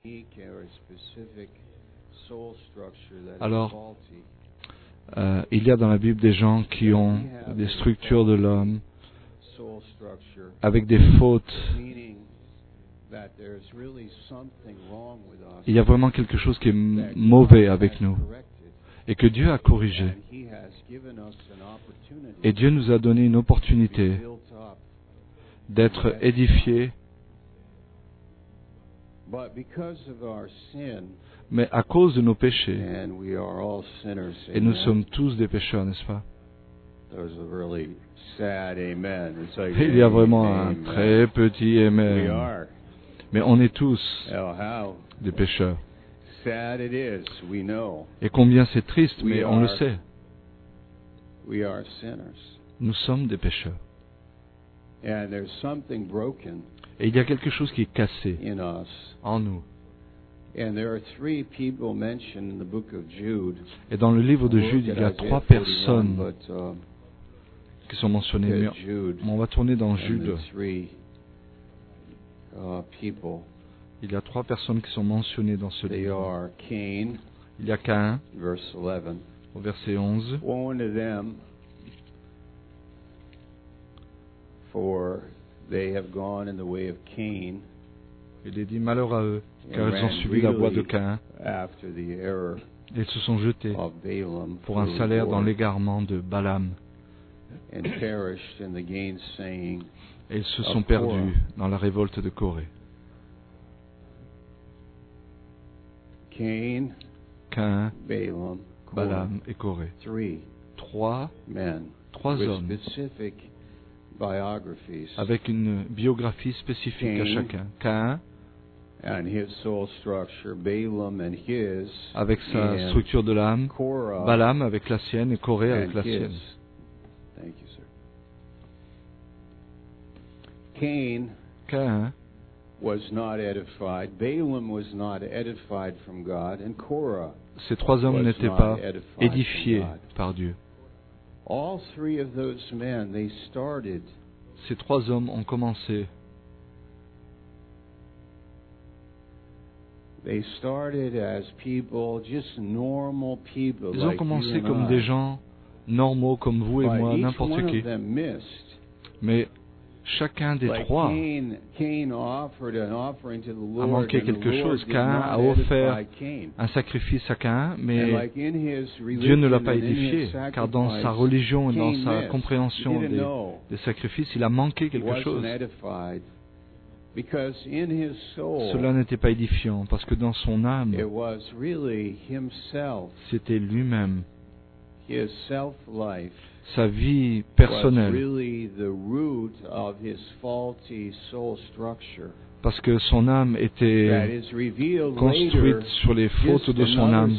Alors, il y a dans la Bible des gens qui ont des structures de l'homme avec des fautes. Il y a vraiment quelque chose qui est mauvais avec nous et que Dieu a corrigé. Et Dieu nous a donné une opportunité d'être édifiés. Mais à cause de nos péchés, et nous sommes tous des pécheurs, n'est-ce pas? Il y a vraiment un très petit amen. Mais on est tous des pécheurs. Et combien c'est triste, mais on le sait. Nous sommes des pécheurs. Et il y a quelque chose qui est cassé en nous. Et dans le livre de Jude, il y a 3 personnes qui sont mentionnées. Mais on va tourner dans Jude. Il y a 3 personnes qui sont mentionnées dans ce livre. Il y a Caïn, au verset 11. Il est dit malheur à eux, car ils ont suivi la voie de Caïn. Ils se sont jetés pour un salaire dans l'égarement de Balaam. Et ils se sont perdus dans la révolte de Corée. Caïn, Balaam et Corée. 3 hommes avec une biographie spécifique à chacun. Caïn, avec sa structure de l'âme, Balaam avec la sienne et Corée avec la sienne. Caïn ces 3 hommes n'étaient pas édifiés par Dieu. Ces 3 hommes ont commencé. Ils ont commencé comme des gens normaux, comme vous et moi, n'importe qui. Mais chacun des 3 a manqué quelque chose. Caïn a offert un sacrifice à Caïn, mais Dieu ne l'a pas édifié, car dans sa religion et dans sa compréhension des sacrifices, il a manqué quelque chose. Cela n'était pas édifiant, parce que dans son âme, c'était lui-même. Sa vie personnelle, parce que son âme était construite sur les fautes de son âme.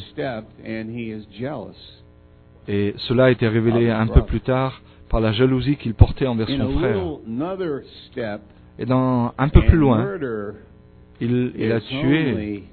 Et cela a été révélé un peu plus tard par la jalousie qu'il portait envers son frère. Et un peu plus loin, il a tué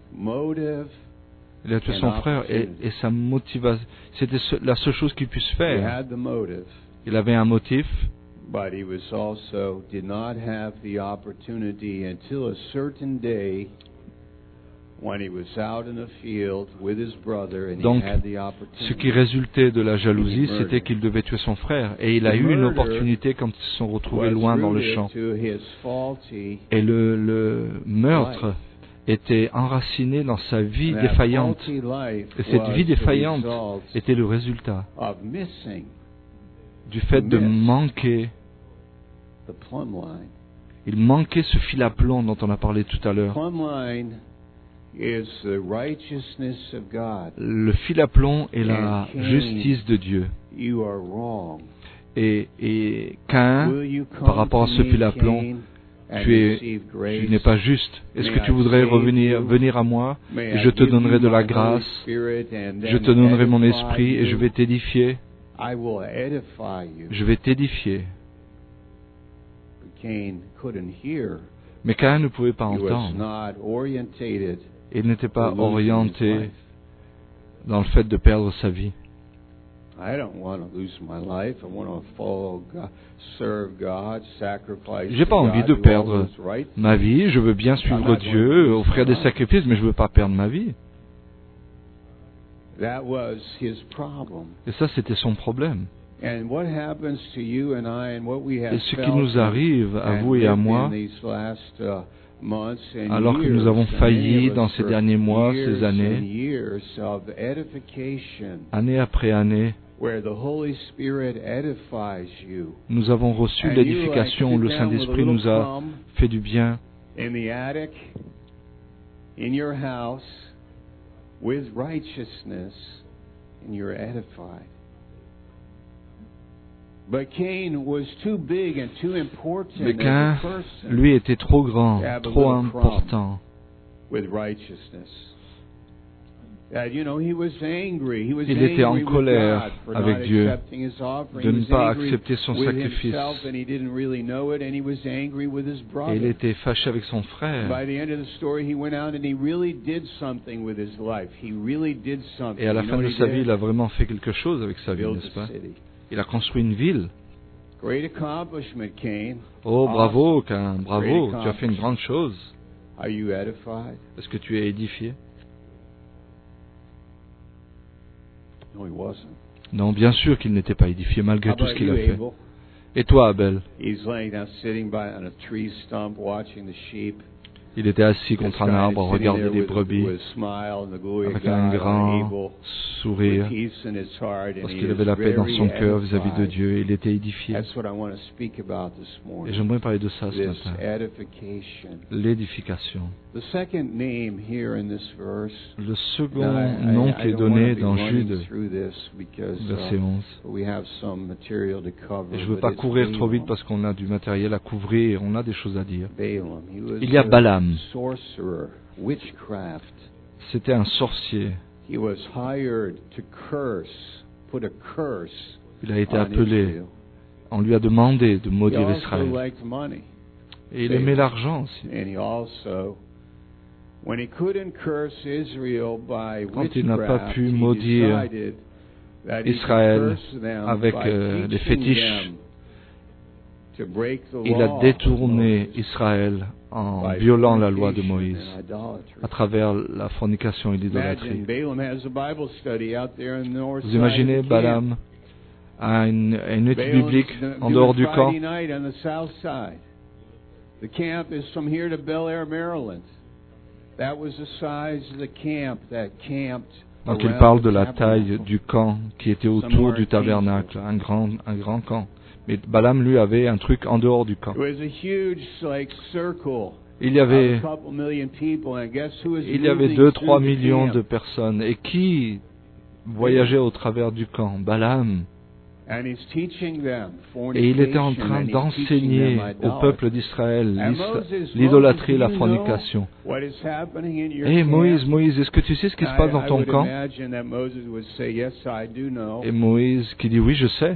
son frère et sa motivation, c'était la seule chose qu'il puisse faire. Il avait un motif, but he also did not have the opportunity until a certain day when he was out in the field with his brother and he had the opportunity. Ce qui résultait de la jalousie, c'était qu'il devait tuer son frère, et il a eu une opportunité quand ils se sont retrouvés loin dans le champ. Et le meurtre était enraciné dans sa vie défaillante. Et cette vie défaillante était le résultat du fait de manquer. Il manquait ce fil à plomb dont on a parlé tout à l'heure. Le fil à plomb est la justice de Dieu. Et Caïn, par rapport à ce fil à plomb, tu n'es pas juste. Est-ce que tu voudrais venir à moi et je te donnerai de la grâce, je te donnerai mon esprit et je vais t'édifier. Je vais t'édifier. Mais Caïn ne pouvait pas entendre. Il n'était pas orienté dans le fait de perdre sa vie. J'ai pas envie de perdre ma vie, je veux bien suivre Dieu, offrir des sacrifices, mais je veux pas perdre ma vie. Et ça, c'était son problème. Et ce qui nous arrive à vous et à moi, alors que nous avons failli dans ces derniers mois, ces années, année après année, nous avons reçu l'édification, le Saint-Esprit nous a fait du bien. With righteousness, and you're edified. But Cain was too big and too important Mais Cain, lui, était trop grand, trop important. With righteousness. Il était en colère avec Dieu de ne pas accepter son sacrifice. Et il était fâché avec son frère. Et à la fin de sa vie, il a vraiment fait quelque chose avec sa vie, n'est-ce pas? Il a construit une ville. Oh, bravo, Cain, bravo, tu as fait une grande chose. Est-ce que tu es édifié? Non, bien sûr qu'il n'était pas édifié malgré tout ce qu'il a fait. Et toi, Abel? Il était assis contre un arbre, à regarder les brebis, avec un grand sourire, parce qu'il avait la paix dans son cœur vis-à-vis de Dieu. Il était édifié. Et j'aimerais parler de ça ce matin. L'édification. Le second nom qui est donné dans Jude, verset 11. Et je ne veux pas courir trop vite parce qu'on a du matériel à couvrir, on a des choses à dire. Il y a Balaam. C'était un sorcier. Il a été appelé. On lui a demandé de maudire Israël. Et il aimait l'argent aussi. Quand il n'a pas pu maudire Israël avec les fétiches, il a détourné Israël en violant la loi de Moïse à travers la fornication et l'idolâtrie. Vous imaginez, Balaam a une étude biblique en dehors du camp. Donc il parle de la taille du camp qui était autour du tabernacle, un grand camp. Mais Balaam, lui, avait un truc en dehors du camp. Il y avait 2-3 millions de personnes. Et qui voyageait au travers du camp? Balaam. Et il était en train d'enseigner au peuple d'Israël l'idolâtrie et la fornication. Et Moïse, est-ce que tu sais ce qui se passe dans ton camp? Et Moïse qui dit, oui, je sais.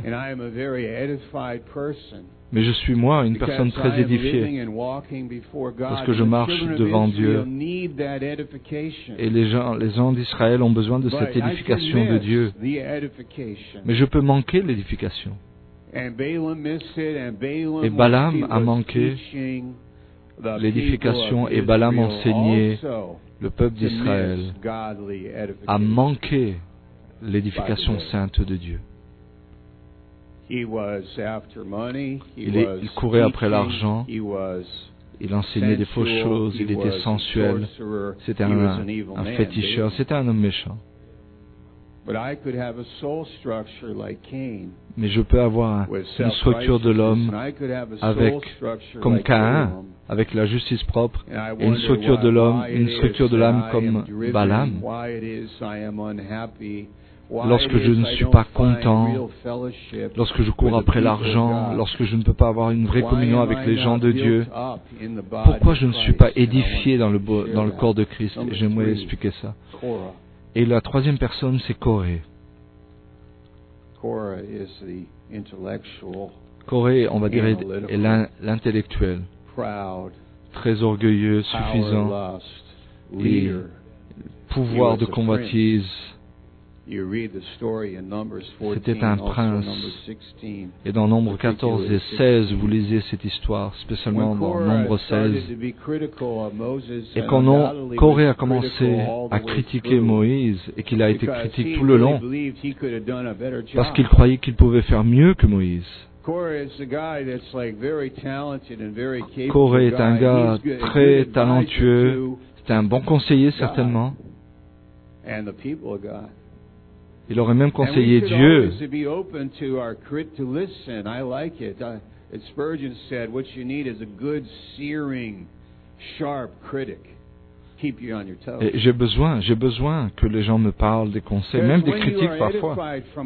Mais je suis moi, une personne très édifiée, parce que je marche devant Dieu. Et les gens d'Israël ont besoin de cette édification de Dieu. Mais je peux manquer l'édification. Et Balaam a manqué l'édification, et Balaam enseignait le peuple d'Israël à manquer l'édification sainte de Dieu. Il courait après l'argent, il enseignait des fausses choses, il était sensuel, c'était un féticheur, c'était un homme méchant. Mais je peux avoir une structure de l'homme comme Caïn, avec la justice propre, et une structure de l'homme, une structure de l'âme comme Balaam. Lorsque je ne suis pas content, lorsque je cours après l'argent, lorsque je ne peux pas avoir une vraie communion avec les gens de Dieu, pourquoi je ne suis pas édifié dans le corps de Christ? J'aimerais expliquer ça. Et la troisième personne, c'est Coré. Coré, on va dire, est l'intellectuel, très orgueilleux, suffisant, et pouvoir de convoitise, C'était un prince. Et dans Nombre 14 et 16, vous lisez cette histoire, spécialement dans Nombre 16. Et quand Corée a commencé à critiquer Moïse, et qu'il a été critiqué tout le long, parce qu'il croyait qu'il pouvait faire mieux que Moïse. Corée est un gars très talentueux, c'est un bon conseiller certainement. Il aurait même conseillé Dieu. Et j'ai besoin que les gens me parlent des conseils, même des critiques parfois.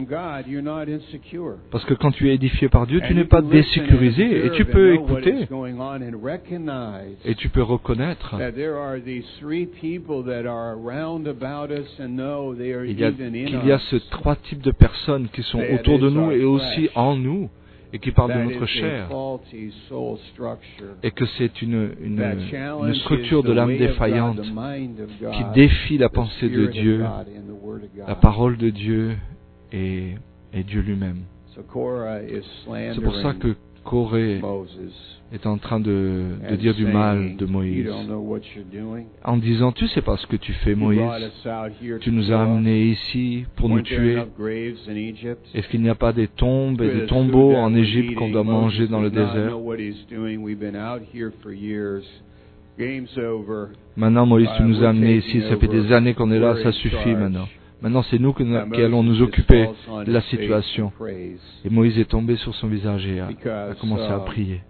Parce que quand tu es édifié par Dieu, tu n'es pas désécurisé et tu peux écouter. Et tu peux reconnaître. Qu'il y a ces trois types de personnes qui sont autour de nous et aussi en nous. Et qui parle de notre chair, et que c'est une structure de l'âme défaillante qui défie la pensée de Dieu, la parole de Dieu et Dieu lui-même. C'est pour ça que Corée est en train de dire du mal de Moïse, en disant, tu sais pas ce que tu fais, Moïse, tu nous as amenés ici pour nous tuer. Est-ce qu'il n'y a pas des tombes et des tombeaux en Égypte qu'on doit manger dans le désert? Maintenant, Moïse, tu nous as amenés ici, ça fait des années qu'on est là, ça suffit maintenant. Maintenant, c'est nous qui allons nous occuper de la situation. Et Moïse est tombé sur son visage et a commencé à prier.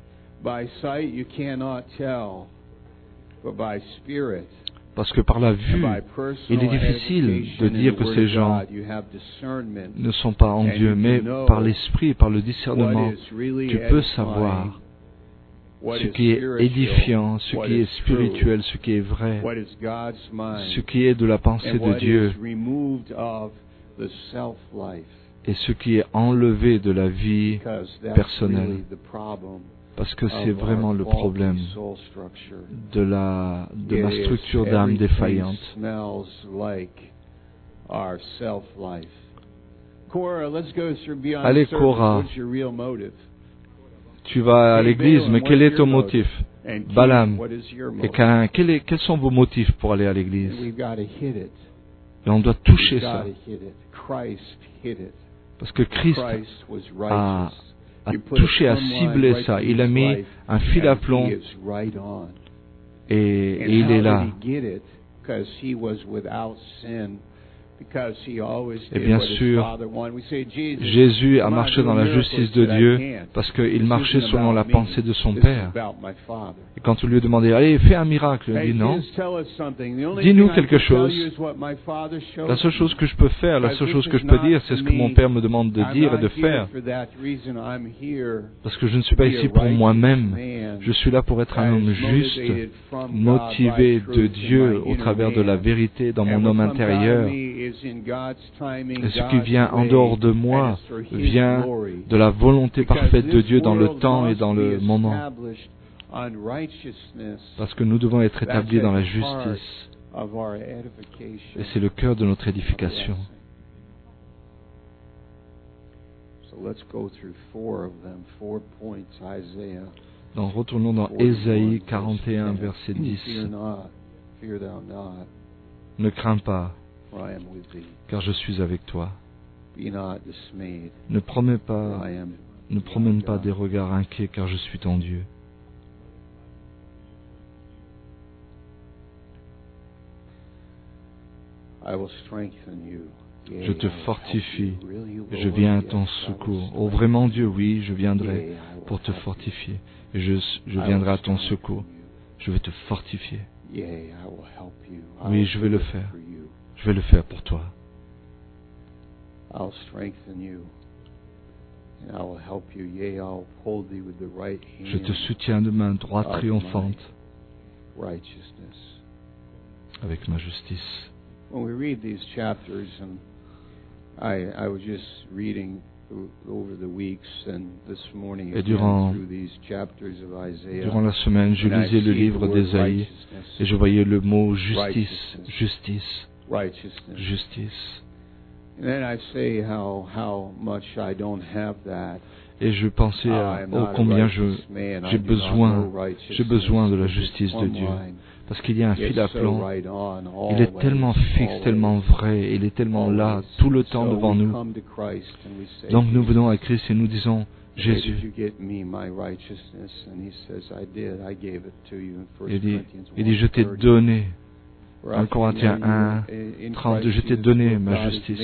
Parce que par la vue, il est difficile de dire que ces gens ne sont pas en Dieu, mais par l'esprit, par le discernement, tu peux savoir ce qui est édifiant, ce qui est spirituel, ce qui est vrai, ce qui est de la pensée de Dieu et ce qui est enlevé de la vie personnelle. Parce que c'est vraiment le problème de ma structure d'âme défaillante. Allez, Korah, tu vas à l'église, mais quel est ton motif? Balaam et Caïn, quels sont vos motifs pour aller à l'église? Et on doit toucher ça. Parce que Christ a touché, a ciblé ça. Il a mis un fil à plomb et il est là. Et bien sûr, Jésus a marché dans la justice de Dieu parce qu'il marchait selon la pensée de son Père. Et quand on lui a demandé, allez, fais un miracle, il dit non. Dis-nous quelque chose. La seule chose que je peux faire, la seule chose que je peux dire, c'est ce que mon Père me demande de dire et de faire. Parce que je ne suis pas ici pour moi-même. Je suis là pour être un homme juste, motivé de Dieu au travers de la vérité dans mon homme intérieur. Et ce qui vient en dehors de moi vient de la volonté parfaite de Dieu dans le temps et dans le moment. Parce que nous devons être établis dans la justice. Et c'est le cœur de notre édification. Donc retournons dans Ésaïe 41, verset 10. Ne crains pas, car je suis avec toi. Ne promène pas des regards inquiets, car je suis ton Dieu. Je te fortifie, je viens à ton secours. Oh, vraiment Dieu, oui, je viendrai pour te fortifier. Et je viendrai à ton secours. Je vais te fortifier. Oui, je vais le faire. Je vais le faire pour toi. Je te soutiens de main droite triomphante avec ma justice. When we read these chapters, and I was just reading over the weeks, and this morning again through these chapters of Isaiah. Durant la semaine, je lisais le livre d'Ésaïe et je voyais le mot justice, justice, justice. Et je pensais ô combien j'ai besoin de la justice de Dieu. Parce qu'il y a un fil à plomb. Il est tellement fixe, tellement vrai, il est tellement là, tout le temps devant nous. Donc nous venons à Christ et nous disons, Jésus. Il dit, je t'ai donné. 1 Corinthiens 1, 32, je t'ai donné ma justice.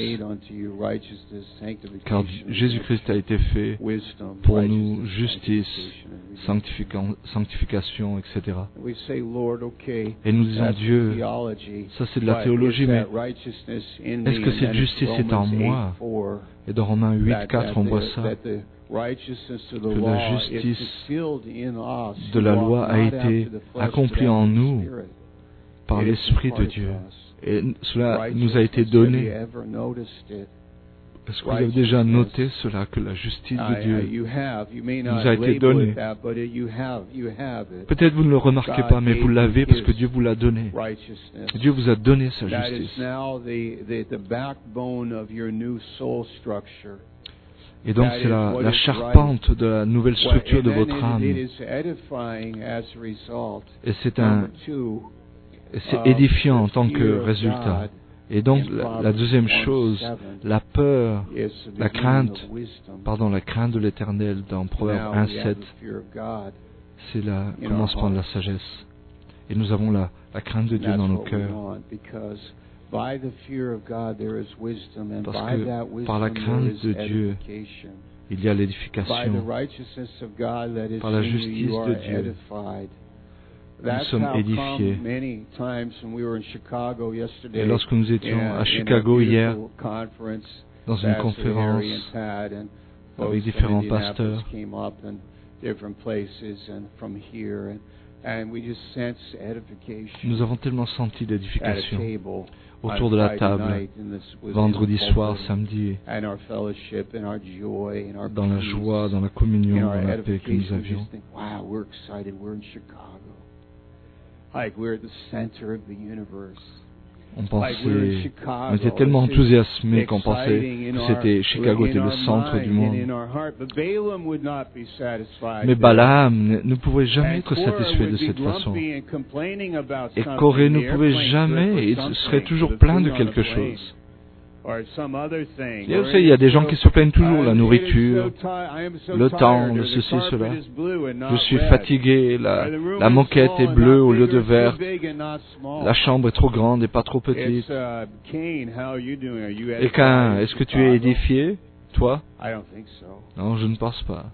Car Jésus-Christ a été fait pour nous, justice, sanctification, etc. Et nous disons, Dieu, ça c'est de la théologie, mais est-ce que cette justice est en moi? Et dans Romains 8, 4, on voit ça. Que la justice de la loi a été accomplie en nous par l'Esprit de Dieu. Et cela nous a été donné. Est-ce que vous avez déjà noté cela, que la justice de Dieu nous a été donnée? Peut-être vous ne le remarquez pas, mais vous l'avez parce que Dieu vous l'a donné. Dieu vous a donné sa justice. Et donc c'est la charpente de la nouvelle structure de votre âme. Et c'est édifiant en tant que résultat. Et donc la deuxième chose, la peur, la crainte de l'Éternel dans Proverbe 1:7, c'est le commencement de la sagesse. Et nous avons la crainte de Dieu dans nos cœurs. Parce que par la crainte de Dieu, il y a l'édification. Par la justice de Dieu, nous sommes édifiés. Et lorsque nous étions à Chicago hier, dans une conférence avec différents pasteurs, nous avons tellement senti l'édification autour de la table, vendredi soir, samedi, dans la joie, dans la communion, dans la paix que nous avions. On était tellement enthousiasmés qu'on pensait que Chicago était le centre du monde. Mais Balaam ne pouvait jamais être satisfait de cette façon. Et Corée ne pouvait jamais, il serait toujours plein de quelque chose. Et vous savez, il y a des gens qui se plaignent toujours, la nourriture, le temps, le ceci, cela. Je suis fatigué, la moquette est bleue au lieu de vert, la chambre est trop grande et pas trop petite. Et Cain, est-ce que tu es édifié, toi? Non, je ne pense pas.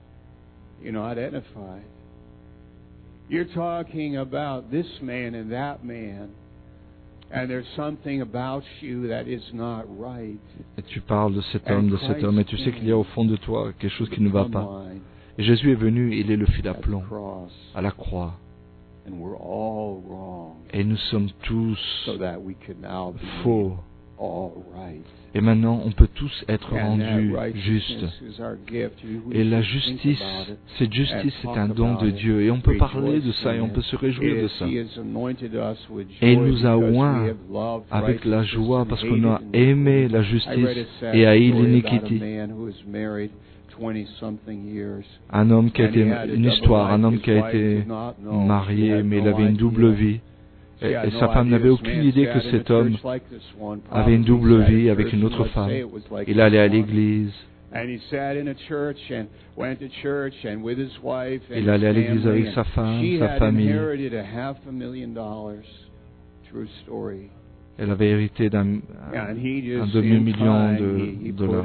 You're talking about this man and that man. And there's something about you that is not right. Et tu parles de cet homme, et tu sais qu'il y a au fond de toi quelque chose qui ne va pas. Et Jésus est venu, il est le fil à plomb à la croix. Et nous sommes tous faux. Et maintenant, on peut tous être rendus justes. Et la justice, cette justice, c'est un don de Dieu. Et on peut parler de ça et on peut se réjouir de ça. Et il nous a oints avec la joie parce qu'on a aimé la justice et haï l'iniquité. Un homme qui a été, une histoire, un homme qui a été marié, mais il avait une double vie. Et sa femme n'avait aucune idée que cet homme avait une double vie avec une autre femme. Il allait à l'église. Il allait à l'église avec sa femme, sa famille. Elle avait hérité d'un demi-million de dollars.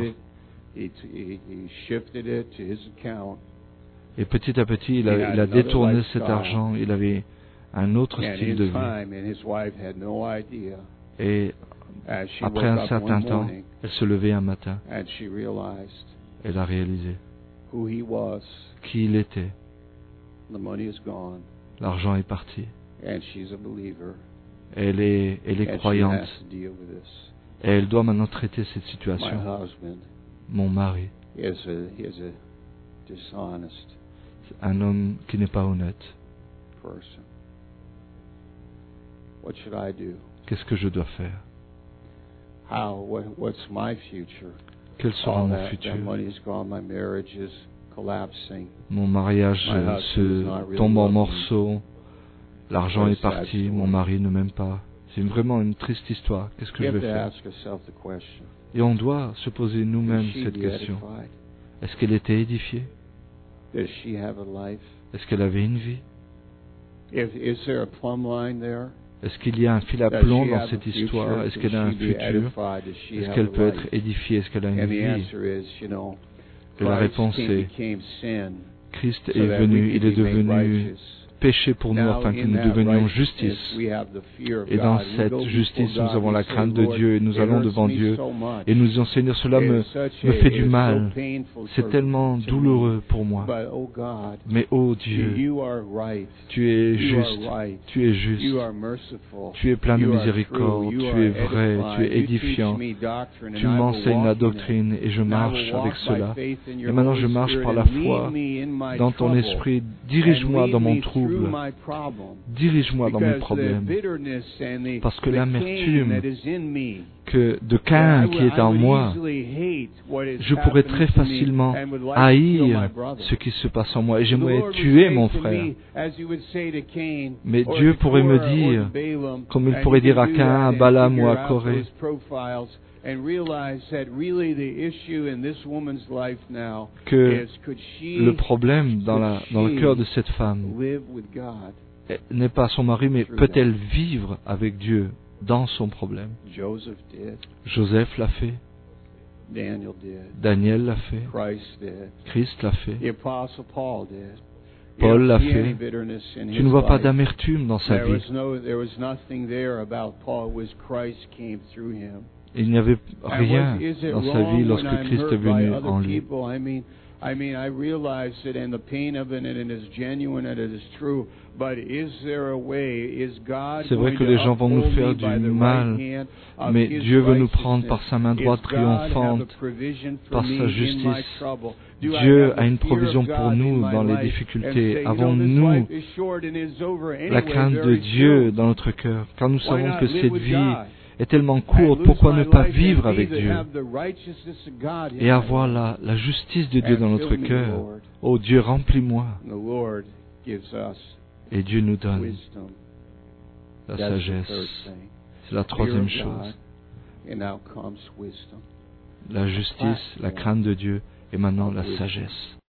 Et petit à petit, il a détourné cet argent. Il avait un autre style de vie. Et après un certain temps, elle se levait un matin. Elle a réalisé qui il était. L'argent est parti. Elle est croyante. Et elle doit maintenant traiter cette situation. Mon mari, un homme qui n'est pas honnête. Qu'est-ce que je dois faire? What's my future? Quel sera mon futur? Mon mariage se tombe en morceaux, l'argent est parti, mon mari ne m'aime pas. C'est vraiment une triste histoire. Qu'est-ce que je vais faire? Et on doit se poser nous-mêmes cette question. Est-ce qu'elle était édifiée? Est-ce qu'elle avait une vie? Est-ce qu'il y a un fil à plomb dans cette histoire? Est-ce qu'elle a un futur? Est-ce qu'elle peut être édifiée? Est-ce qu'elle a une vie? Et la réponse est, Christ est venu, il est devenu péché pour nous afin que nous devenions justice. Et dans cette justice, nous avons la crainte de Dieu et nous allons devant Dieu et nous disons, Seigneur, cela me fait du mal. C'est tellement douloureux pour moi. Mais ô Dieu, tu es juste, tu es juste, tu es plein de miséricorde, tu es vrai, tu es édifiant. Tu m'enseignes la doctrine et je marche avec cela. Et maintenant je marche par la foi dans ton esprit. Dirige-moi dans mon trouble. Dirige-moi dans mes problèmes, parce que l'amertume de Caïn qui est en moi, je pourrais très facilement haïr ce qui se passe en moi et j'aimerais tuer mon frère. Mais Dieu pourrait me dire, comme il pourrait dire à Caïn, à Balaam ou à Corée, que le problème dans le cœur de cette femme n'est pas son mari, mais peut-elle vivre avec Dieu dans son problème? Joseph l'a fait. Daniel l'a fait. Christ l'a fait. Paul l'a fait. Tu ne vois pas d'amertume dans sa vie. Il n'y avait rien dans sa vie lorsque Christ est venu en lui. C'est vrai que les gens vont nous faire du mal, mais Dieu veut nous prendre par sa main droite triomphante, par sa justice. Dieu a une provision pour nous dans les difficultés. Avons-nous la crainte de Dieu dans notre cœur? Car nous savons que cette vie est tellement courte, pourquoi ne pas vivre avec Dieu et avoir la justice de Dieu dans notre cœur? Oh Dieu, remplis-moi. Et Dieu nous donne la sagesse. C'est la troisième chose. La justice, la crainte de Dieu et maintenant la sagesse.